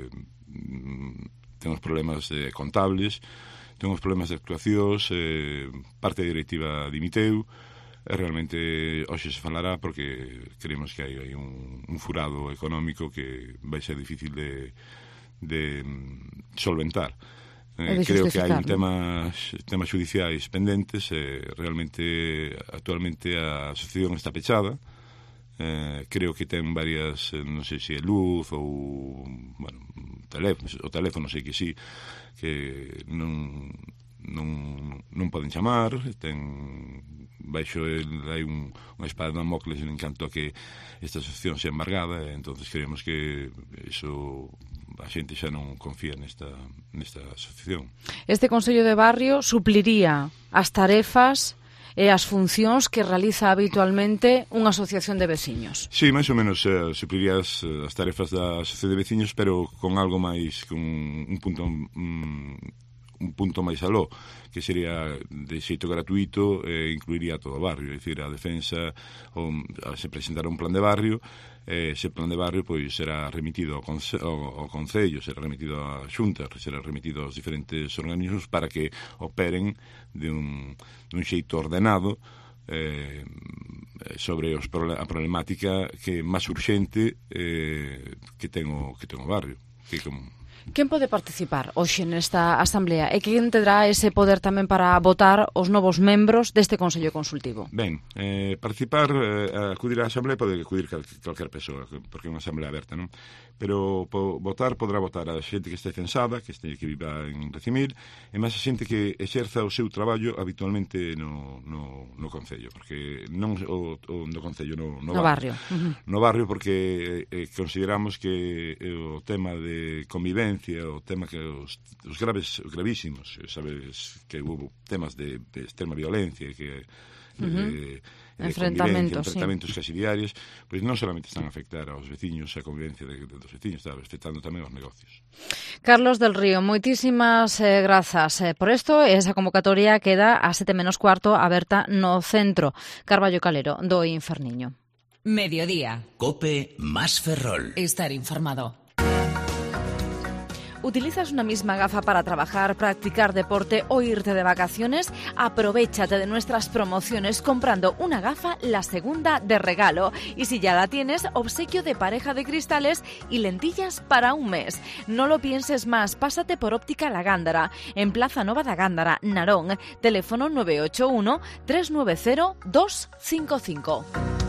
G: contables, ten uns problemas de actuacións, parte da directiva dimiteu, e realmente hoxe se falará porque creemos que hai un furado económico que vai ser difícil de solventar. Creo que hai temas judiciais pendentes, realmente actualmente a asociación está pechada. Creo que ten varias, non sei se é luz ou o teléfono, sei que sí, que non poden chamar, baixo hai unha espada de Damocles en canto a que esta asociación sea embargada, e entonces creemos que iso a xente xa non confía nesta asociación.
A: Este Consello de Barrio supliría as tarefas e as funcións que realiza habitualmente unha asociación de veciños.
G: Sí, máis ou menos supliría as tarefas da asociación de veciños, pero con algo máis, con un punto máis aló, que sería de xeito gratuito e incluiría todo o barrio, é dicir, a defensa, se presentara un plan de barrio, ese plan de barrio pois será remitido ao Concello, será remitido á Xunta, será remitido aos diferentes organismos para que operen dun xeito ordenado sobre a problemática que é máis urxente que ten o barrio, que como...
A: Quen pode participar hoxe nesta asamblea e quen tendrá ese poder tamén para votar os novos membros deste Consello Consultivo?
G: Ben, participar, acudir á asamblea pode acudir calquer persoa, porque é unha asamblea aberta, non? Pero podrá votar a xente que este censada, que viva en Recimil, e máis a xente que exerza o seu traballo habitualmente no Concello, porque non no Concello, no barrio. No barrio, porque consideramos que o tema de convivencia, o tema que os gravísimos, sabes que hubo temas de extrema violencia, que enfrentamentos casi diarios, pois non solamente están a afectar aos veciños, a convivencia dos veciños, está afectando tamén aos negocios.
A: Carlos del Río, moitísimas grazas por isto. Esa convocatoria queda a 7:15 aberta no centro Carballo Calero do Inferniño.
P: Mediodía.
C: COPE más Ferrol.
P: Estar informado.
A: ¿Utilizas una misma gafa para trabajar, practicar deporte o irte de vacaciones? Aprovéchate de nuestras promociones comprando una gafa, la segunda de regalo. Y si ya la tienes, obsequio de pareja de cristales y lentillas para un mes. No lo pienses más, pásate por Óptica La Gándara, en Plaza Nova da Gándara, Narón. Teléfono 981 390 255.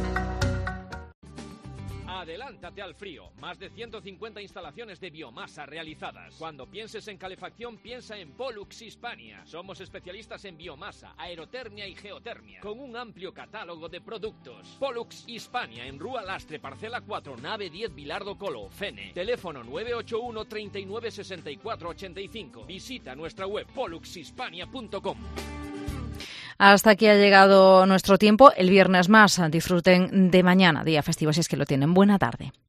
R: Adelántate al frío. Más de 150 instalaciones de biomasa realizadas. Cuando pienses en calefacción, piensa en Pollux Hispania. Somos especialistas en biomasa, aerotermia y geotermia, con un amplio catálogo de productos. Pollux Hispania, en Rúa Lastre, parcela 4, nave 10, Bilardo Colo, Fene. Teléfono 981 39 64 85. Visita nuestra web polluxhispania.com.
A: Hasta aquí ha llegado nuestro tiempo. El viernes más. Disfruten de mañana, día festivo, si es que lo tienen. Buena tarde.